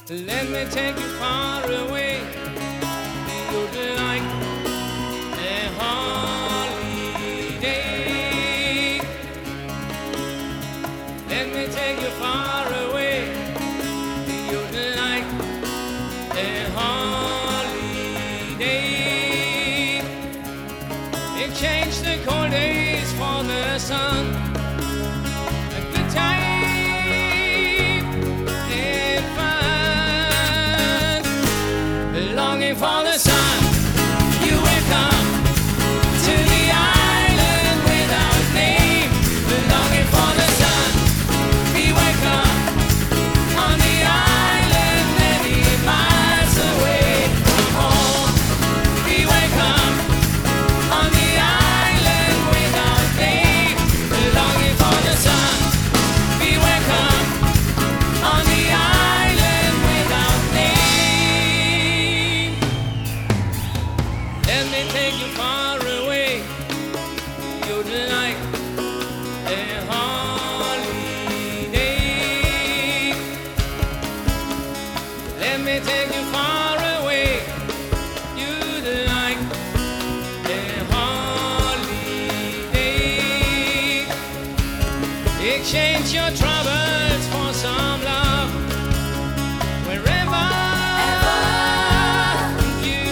Let me take you far away. You'd like a holiday. Let me take you far away. You'd like a holiday. Exchange the cold days for the sun. A good time and fun. Longing for the sun. You will come to the island without name. Longing for the sun. We wake up on the island many miles away from home. We wake up on the island without name. Longing for the sun. We wake up on the island without name. Let me take you far away. You'd like a holiday. Let me take you far away. You'd like a holiday. Exchange your troubles for some love. Wherever you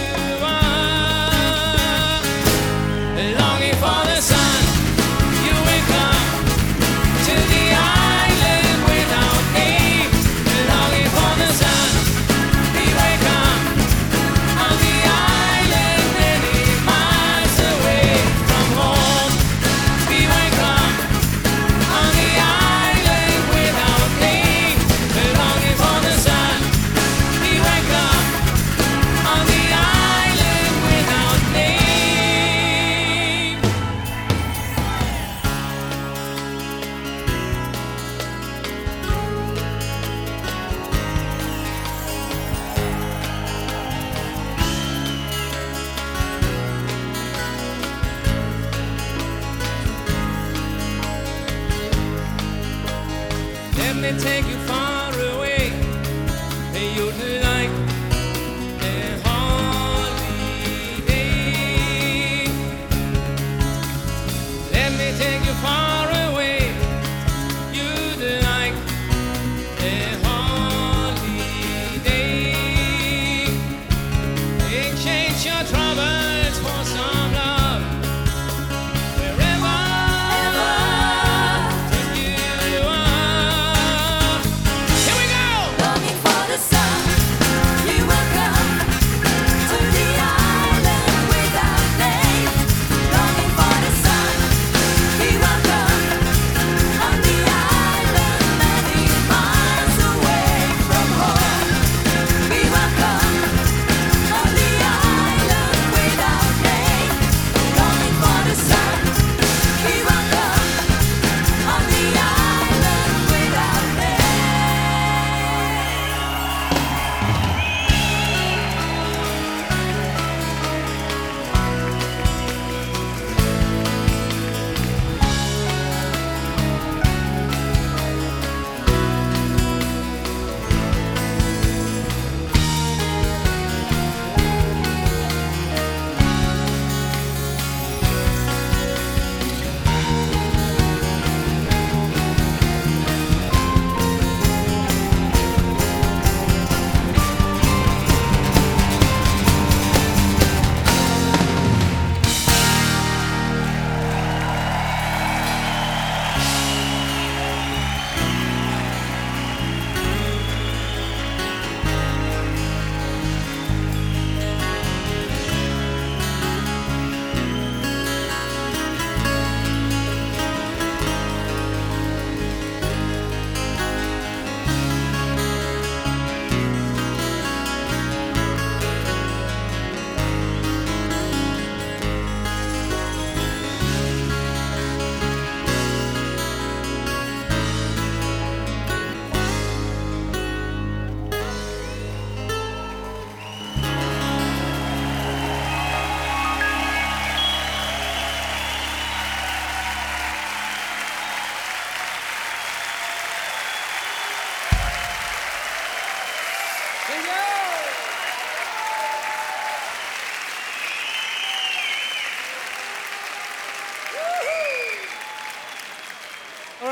are. Longing for the sun. You will come to the island without name. Longing for the sun. We wake up on the island many miles away from home. We wake up on the island without name. Longing for the sun. We wake up on the island without name. Let me take you far away. You'd like a holiday. Let me take you far away. You'd like a holiday. Exchange your troubles for some love. Wherever you are. Here we go. Longing for the sun, we will come to the island without name. Longing for the sun, we will come on the island many miles away.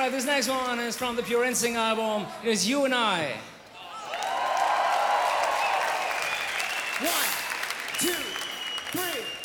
right, this next one is from the Pure Instinct album. It is You and I. 1, 2, 3.